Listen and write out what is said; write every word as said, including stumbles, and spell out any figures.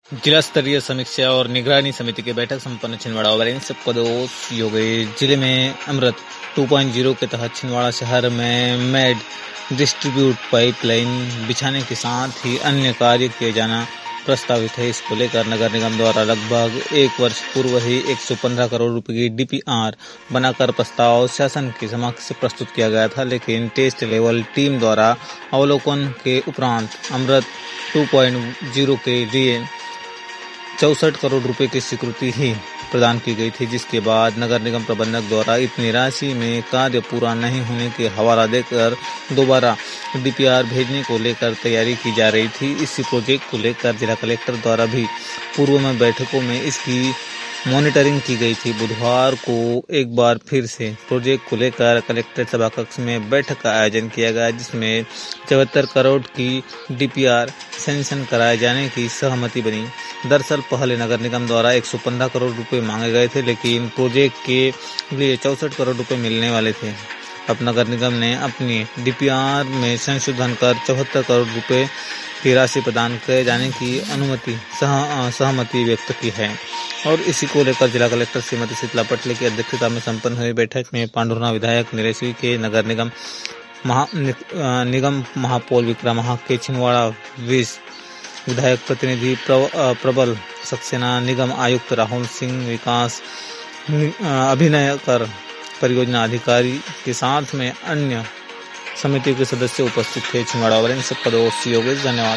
जिला स्तरीय समीक्षा और निगरानी समिति की बैठक संपन्न छिंदवाड़ा ओवरऑल सबको दोस्त योगेश। जिले में अमृत टू पॉइंट ज़ीरो के तहत छिंदवाड़ा शहर में मेड डिस्ट्रीब्यूट पाइपलाइन बिछाने के साथ ही अन्य कार्य किए जाना प्रस्तावित है। इसको लेकर नगर निगम द्वारा लगभग एक वर्ष पूर्व ही एक सौ पंद्रह करोड़ रुपए की डीपीआर बनाकर प्रस्ताव शासन के समक्ष प्रस्तुत किया गया था, लेकिन टेस्ट लेवल टीम द्वारा अवलोकन के उपरांत अमृत टू पॉइंट ज़ीरो के लिए चौसठ करोड़ रुपए की स्वीकृति ही प्रदान की गई थी, जिसके बाद नगर निगम प्रबंधक द्वारा इतनी राशि में कार्य पूरा नहीं होने के हवाला देकर दोबारा डीपीआर भेजने को लेकर तैयारी की जा रही थी। इसी प्रोजेक्ट को लेकर जिला कलेक्टर द्वारा भी पूर्व में बैठकों में इसकी मॉनिटरिंग की गई थी। बुधवार को एक बार फिर से प्रोजेक्ट को लेकर कलेक्ट्रेट सभा कक्ष में बैठक का आयोजन किया गया, जिसमें चौहत्तर करोड़ की डीपीआर सैंक्शन कराए जाने की सहमति बनी। दरअसल पहले नगर निगम द्वारा एक सौ पंद्रह करोड़ रुपए मांगे गए थे, लेकिन प्रोजेक्ट के लिए चौसठ करोड़ रुपए मिलने वाले थे। अब नगर निगम ने अपनी डीपीआर में संशोधन कर चौहत्तर करोड़ रुपए की राशि प्रदान किए जाने की अनुमति सह, सहमति व्यक्त की है। और इसी को लेकर जिला कलेक्टर श्रीमती शीतला पटले की अध्यक्षता में संपन्न हुई बैठक में पांडुरना विधायक नीलेश्वरी के, नगर निगम महा निगम महापौर विक्रमाहा के, छिंदवाड़ा विस विधायक प्रतिनिधि प्रबल सक्सेना, निगम आयुक्त राहुल सिंह, विकास अभिनय कर परियोजना अधिकारी के साथ में अन्य समिति के सदस्य उपस्थित थे। छिंदवाड़ा ओवरऑल सबका दोस्त योगेश। धन्यवाद।